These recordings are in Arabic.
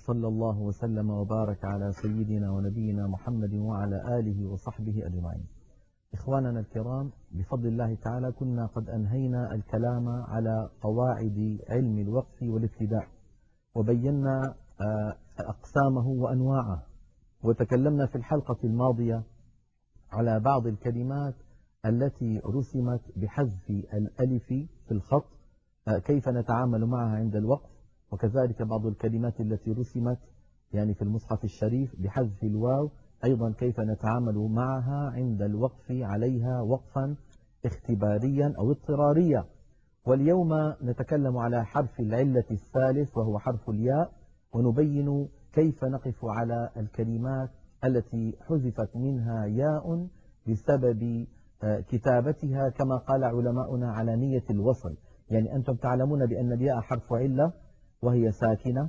وصلى الله وسلم وبارك على سيدنا ونبينا محمد وعلى آله وصحبه أجمعين. إخواننا الكرام، بفضل الله تعالى كنا قد أنهينا الكلام على قواعد علم الوقف والابتداء، وبينا أقسامه وأنواعه، وتكلمنا في الحلقة الماضية على بعض الكلمات التي رسمت بحذف الألف في الخط، كيف نتعامل معها عند الوقف، وكذلك بعض الكلمات التي رسمت يعني في المصحف الشريف بحذف الواو، أيضا كيف نتعامل معها عند الوقف عليها وقفا اختباريا أو اضطراريا. واليوم نتكلم على حرف العلة الثالث وهو حرف الياء، ونبين كيف نقف على الكلمات التي حذفت منها ياء بسبب كتابتها كما قال علماؤنا على نية الوصل. يعني أنتم تعلمون بأن الياء حرف علة وهي ساكنة،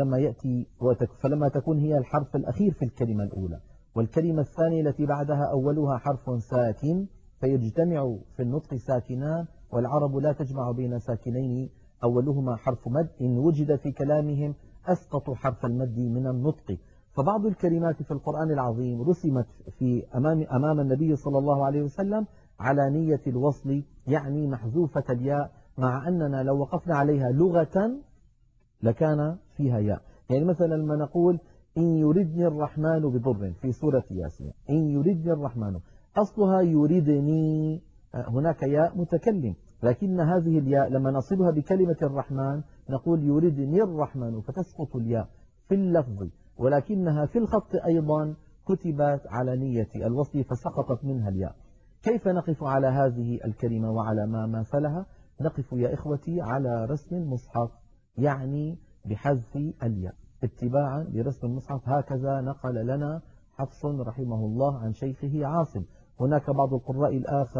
فلما تكون هي الحرف الأخير في الكلمة الأولى، والكلمة الثانية التي بعدها أولها حرف ساكن، فيجتمع في النطق ساكنان، والعرب لا تجمع بين ساكنين أولهما حرف مد، إن وجد في كلامهم أسقطوا حرف المد من النطق. فبعض الكلمات في القرآن العظيم رسمت في أمام النبي صلى الله عليه وسلم على نية الوصل، يعني محذوفة الياء، مع أننا لو وقفنا عليها لغة لكان فيها ياء. يعني مثلا لما نقول إن يردني الرحمن بضر في سورة ياسين، إن يردني الرحمن أصلها يردني، هناك ياء متكلم، لكن هذه الياء لما نصلها بكلمة الرحمن نقول يردني الرحمن، فتسقط الياء في اللفظ، ولكنها في الخط أيضا كتبت على نية الوصل فسقطت منها الياء. كيف نقف على هذه الكلمة وعلى ما ماثلها؟ نقف يا إخوتي على رسم المصحف، يعني بحذف الياء اتباعا لرسم المصحف. هكذا نقل لنا حفص رحمه الله عن شيخه عاصم. هناك بعض القراء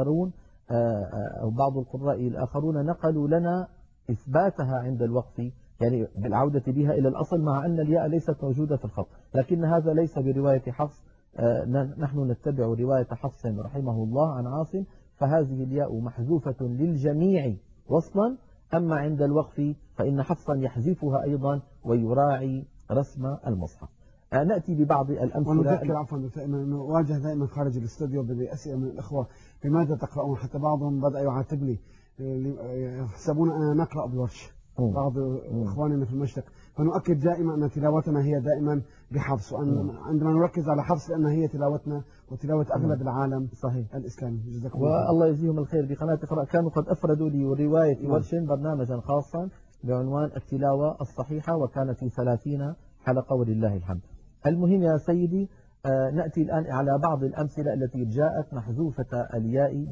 الآخرون نقلوا لنا إثباتها عند الوقف، يعني بالعودة بها إلى الأصل، مع أن الياء ليست موجودة في الخط، لكن هذا ليس برواية حفص. نحن نتبع رواية حفص رحمه الله عن عاصم، فهذه الياء محذوفة للجميع وصلا، أما عند الوقف فإن حفصا يحذفها أيضا ويراعي رسم المصحف. نأتي ببعض الأمثلة. ونذكر عفوا نواجه دائما خارج الاستوديو بأسئلة من الأخوة: لماذا تقرؤون؟ حتى بعضهم بدأ يعاتب لي، يحسبون أننا نقرأ بورش، بعض إخواننا في المشرق، فنؤكد دائما أن تلاوتنا هي دائما بحفص، وأن عندما نركز على حفص لأن هي تلاوتنا وتلاوة أغلب العالم صحيح الإسلامي. جزاكم الله والله يجزيهم الخير. بقناة اقرأ كانوا قد أفردوا لي رواية ورش برنامجا خاصا بعنوان التلاوة الصحيحة، وكانت في 30 حلقة ولله الحمد. المهم يا سيدي، نأتي الآن على بعض الأمثلة التي جاءت محذوفة الياء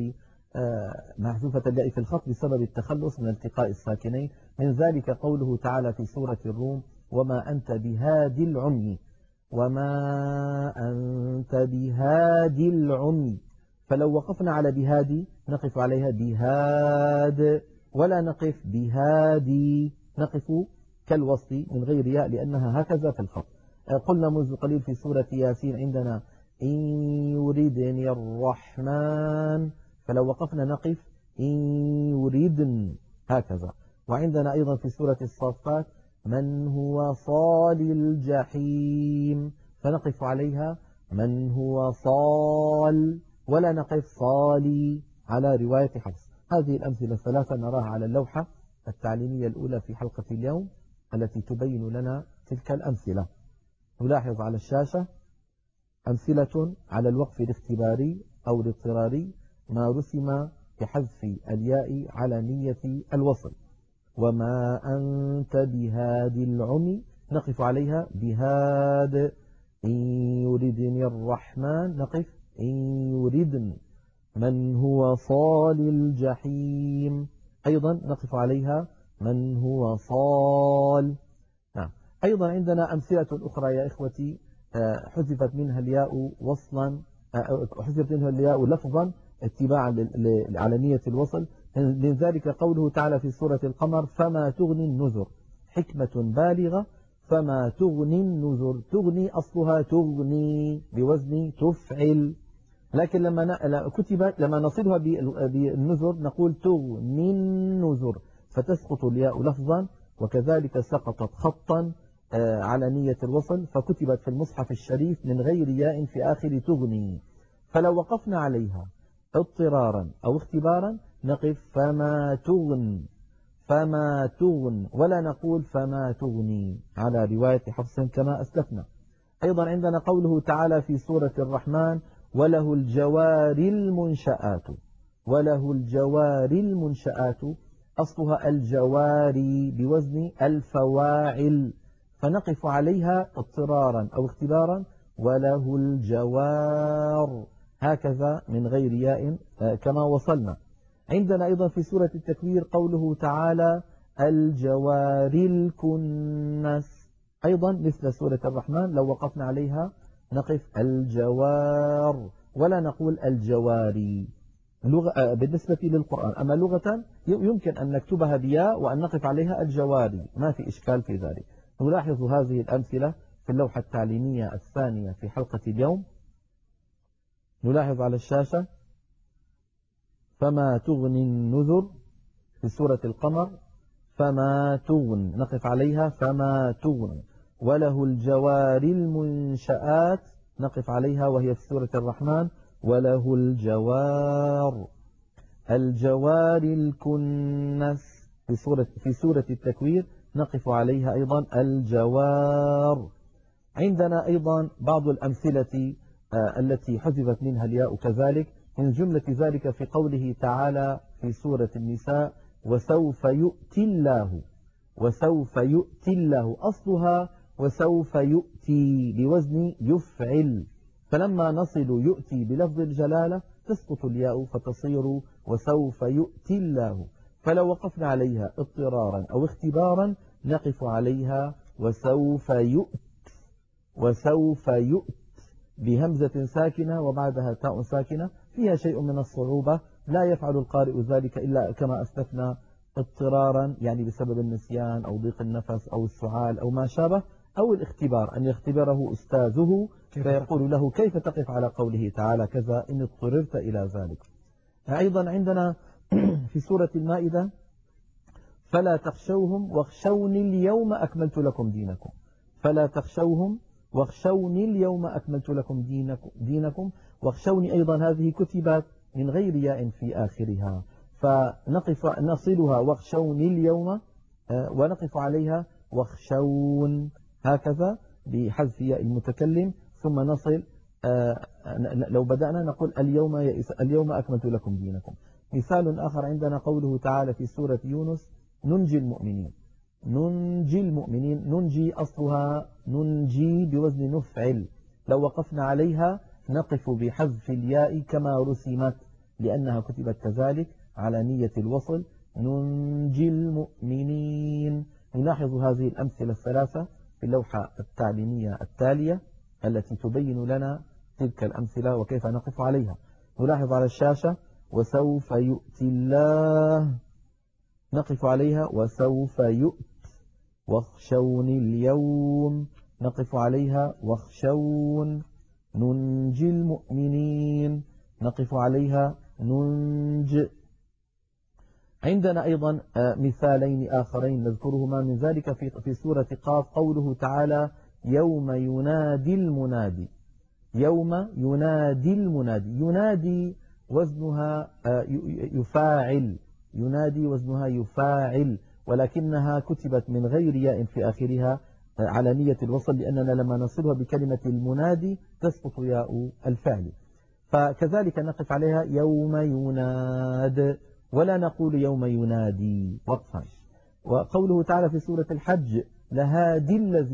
في الخط بسبب التخلص من التقاء الساكنين. من ذلك قوله تعالى في سورة الروم: وما أنت بهادي العمي، وما أنت بهادي العمي. فلو وقفنا على بهادي نقف عليها بهاد، ولا نقف بهادي، نقف كالوصل من غير ياء لأنها هكذا في الخط. قلنا منذ قليل في سورة ياسين عندنا إن يردني الرحمن، فلو وقفنا نقف إن يردن هكذا. وعندنا أيضا في سورة الصافات من هو صال الجحيم، فنقف عليها من هو صال، ولا نقف صالي على رواية حفص. هذه الأمثلة الثلاثة نراها على اللوحة التعليمية الأولى في حلقة اليوم التي تبين لنا تلك الأمثلة. نلاحظ على الشاشة أمثلة على الوقف الاختباري أو الاضطراري ما رسم بحذف الياء على نية الوصل. وما أنت بهادي العمي نقف عليها بهاد. إن يردني الرحمن نقف إن يردن. من هو صال الجحيم أيضا نقف عليها من هو صال. نعم. أيضا عندنا أمثلة أخرى يا إخوتي حذفت منها الياء وصلا، حذفت منها الياء لفظا اتباعا على نية الوصل. من ذلك قوله تعالى في سورة القمر: فما تغني النذر، حكمة بالغة، فما تغني النذر. تغني أصلها تغني بوزن تفعل، لكن لما نصلها بالنذر نقول تغني النذر، فتسقط الياء لفظا، وكذلك سقطت خطا على نية الوصل، فكتبت في المصحف الشريف من غير ياء في آخر تغني. فلو وقفنا عليها اضطرارا أو اختبارا نقف فما تغن ولا نقول فما تغني على رواية حفص كما أسلفنا. أيضا عندنا قوله تعالى في سورة الرحمن وله الجوار المنشآت أصلها الجواري بوزن الفواعل، فنقف عليها اضطرارا أو اختبارا وله الجوار هكذا من غير ياء كما وصلنا. عندنا أيضا في سورة التكوير قوله تعالى الجوار الكنس، أيضا مثل سورة الرحمن لو وقفنا عليها نقف الجوار ولا نقول الجواري بالنسبة للقرآن. أما لغة يمكن أن نكتبها بياء وأن نقف عليها الجواري، ما في إشكال في ذلك. نلاحظ هذه الأمثلة في اللوحة التعليمية الثانية في حلقة اليوم. نلاحظ على الشاشة فما تغني النذر في سورة القمر، فما تغن نقف عليها فما تغن. وله الجوار المنشآت نقف عليها وهي في سورة الرحمن وله الجوار الكنس في سورة التكوير نقف عليها أيضا الجوار. عندنا أيضا بعض الأمثلة التي حذفت منها الياء كذلك، من جملة ذلك في قوله تعالى في سورة النساء وسوف يؤتي الله أصلها وسوف يؤتي بوزن يفعل، فلما نصل يؤتي بلفظ الجلالة تسقط الياء فتصير وسوف يؤتي الله. فلو وقفنا عليها اضطرارا أو اختبارا نقف عليها وسوف يؤت بهمزة ساكنة وبعدها تاء ساكنة فيها شيء من الصعوبة، لا يفعل القارئ ذلك إلا كما أسلفنا اضطرارا، يعني بسبب النسيان أو ضيق النفس أو السعال أو ما شابه، أو الاختبار أن يختبره أستاذه فيقول له كيف تقف على قوله تعالى كذا إن اضطررت إلى ذلك. أيضا عندنا في سورة المائدة فلا تخشوهم واخشوني اليوم أكملت لكم دينكم، فلا تخشوهم واخشوني اليوم أكملت لكم دينكم. واخشوني أيضا هذه كتبت من غير ياء في آخرها، فنقف نصلها واخشوني اليوم ونقف عليها واخشون هكذا بحذف ياء المتكلم، ثم نصل لو بدأنا نقول اليوم أكملت لكم دينكم. مثال آخر عندنا قوله تعالى في سورة يونس ننجي المؤمنين، ننجي أصلها ننجي بوزن نفعل، لو وقفنا عليها نقف بحذف الياء كما رسمت لأنها كتبت كذلك على نية الوصل ننجي المؤمنين. نلاحظ هذه الأمثلة الثلاثة في اللوحة التعليمية التالية التي تبين لنا تلك الأمثلة وكيف نقف عليها. نلاحظ على الشاشة وسوف يؤتي الله نقف عليها وسوف يؤت، واخشوني اليوم نقف عليها واخشون، ننجي المؤمنين نقف عليها ننج. عندنا أيضا مثالين آخرين نذكرهما من ذلك في سورة قاف قوله تعالى يوم ينادي المنادي، ينادي وزنها يفاعل، ينادي وزنها يفاعل، ولكنها كتبت من غير ياء في آخرها على نية الوصل لأننا لما نصلها بكلمة المنادي تسقط ياء الفعل. فكذلك نقف عليها يوم يناد ولا نقول يوم ينادي وقفا. وقوله تعالى في سورة الحج لهادي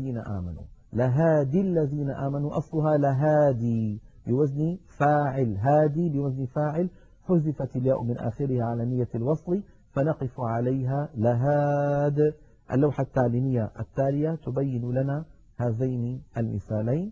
الذين آمنوا أصلها لهادي بوزن فاعل، هادي بوزن فاعل، حذفت الياء من آخرها على نية الوصل فنقف عليها لهاد. اللوحة التعليمية التالية تبين لنا هذين المثالين.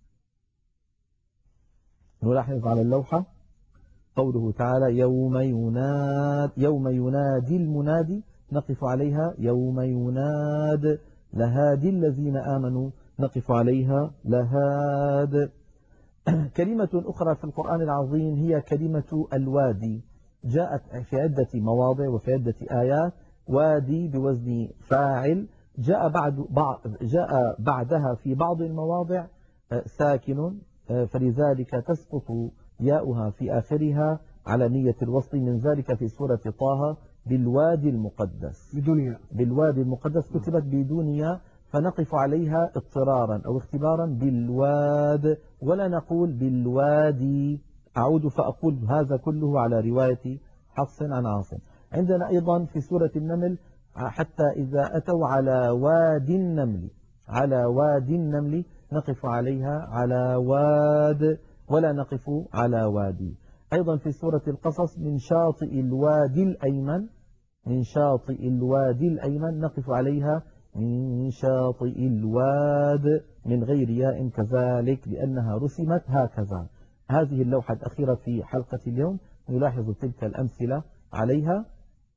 نلاحظ على اللوحة قوله تعالى يوم ينادي المنادي نقف عليها يوم يناد، لهادي الذين آمنوا نقف عليها لهاد. كلمة أخرى في القرآن العظيم هي كلمة الوادي، جاءت في عدة مواضع وفي عدة آيات، وادي بوزن فاعل جاء بعدها في بعض المواضع ساكن، فلذلك تسقط ياؤها في آخرها على نية الوصل. من ذلك في سورة طه بالوادي المقدس، بالوادي المقدس كتبت بدون ياء، فنقف عليها اضطرارا أو اختبارا بالواد، ولا نقول بالوادي. أعود فأقول هذا كله على رواية حفص عن عاصم. عندنا أيضا في سورة النمل حتى إذا أتوا على وادي النمل، على وادي النمل نقف عليها على واد ولا نقف على وادي. أيضا في سورة القصص من شاطئ الوادي الأيمن، من شاطئ الوادي الأيمن نقف عليها من شاطئ الواد من غير ياء كذلك لأنها رسمت هكذا. هذه اللوحة الأخيرة في حلقة اليوم نلاحظ تلك الأمثلة عليها.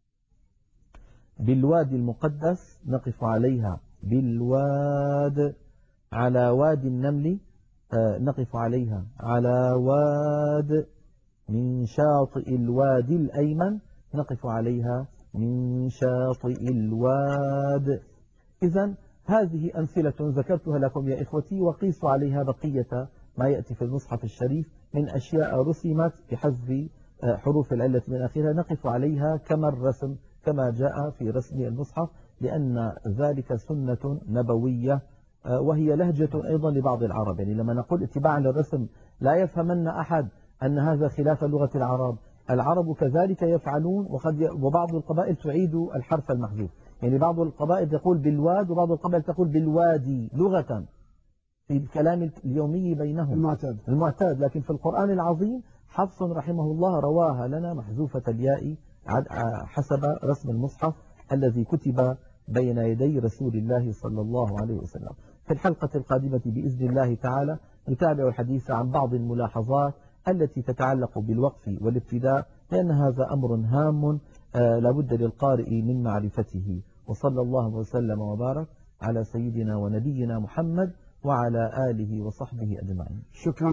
بالوادي المقدس نقف عليها بالواد، على وادي النمل نقف عليها على واد، من شاطئ الوادي الأيمن نقف عليها من شاطئ الواد. إذن هذه أمثلة ذكرتها لكم يا إخوتي، وقيسوا عليها بقية ما يأتي في المصحف الشريف من أشياء رسمت بحذف حروف العلة من آخرها، نقف عليها كما الرسم كما جاء في رسم المصحف، لأن ذلك سنة نبوية وهي لهجة أيضا لبعض العرب. يعني لما نقول اتباعا للرسم لا يفهمن أحد أن هذا خلاف لغة العرب. العرب كذلك يفعلون، وبعض القبائل تعيد الحرف المحذوف. يعني بعض القبائل تقول بالواد وبعض القبائل تقول بالوادي لغة في الكلام اليومي بينهم المعتاد. لكن في القرآن العظيم حفص رحمه الله رواها لنا محذوفة الياء حسب رسم المصحف الذي كتب بين يدي رسول الله صلى الله عليه وسلم. في الحلقة القادمة بإذن الله تعالى نتابع الحديث عن بعض الملاحظات التي تتعلق بالوقف والابتداء، لأن هذا أمر هام لابد للقارئ من معرفته. وصلى الله وسلم وبارك على سيدنا ونبينا محمد وعلى آله وصحبه أجمعين. شكرا.